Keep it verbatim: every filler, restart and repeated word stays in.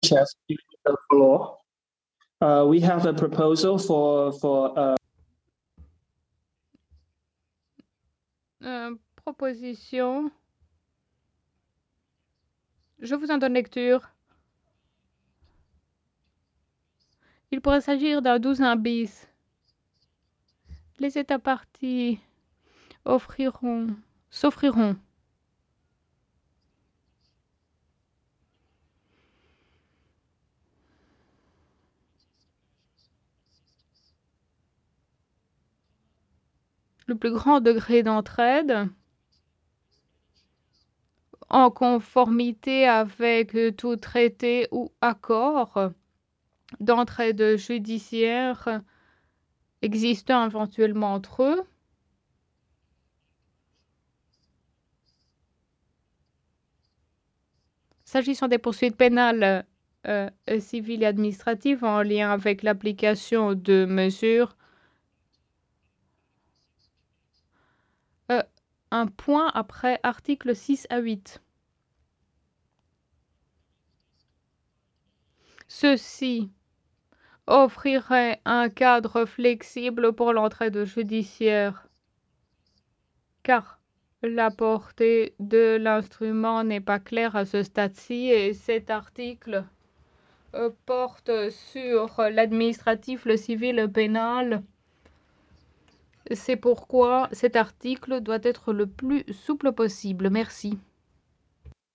Chess the floor. Uh, we have a proposal for for uh, Euh, proposition. Je vous en donne lecture. Il pourrait s'agir d'un douze un bis. Les États partis offriront, s'offriront le plus grand degré d'entraide en conformité avec tout traité ou accord d'entraide judiciaire existant éventuellement entre eux. S'agissant des poursuites pénales, euh, civiles et administratives en lien avec l'application de mesures, euh, un point après article six à huit. Ceci offrirait un cadre flexible pour l'entraide judiciaire, car la portée de l'instrument n'est pas claire à ce stade-ci et cet article euh, porte sur l'administratif, le civil, le pénal. C'est pourquoi cet article doit être le plus souple possible. Merci.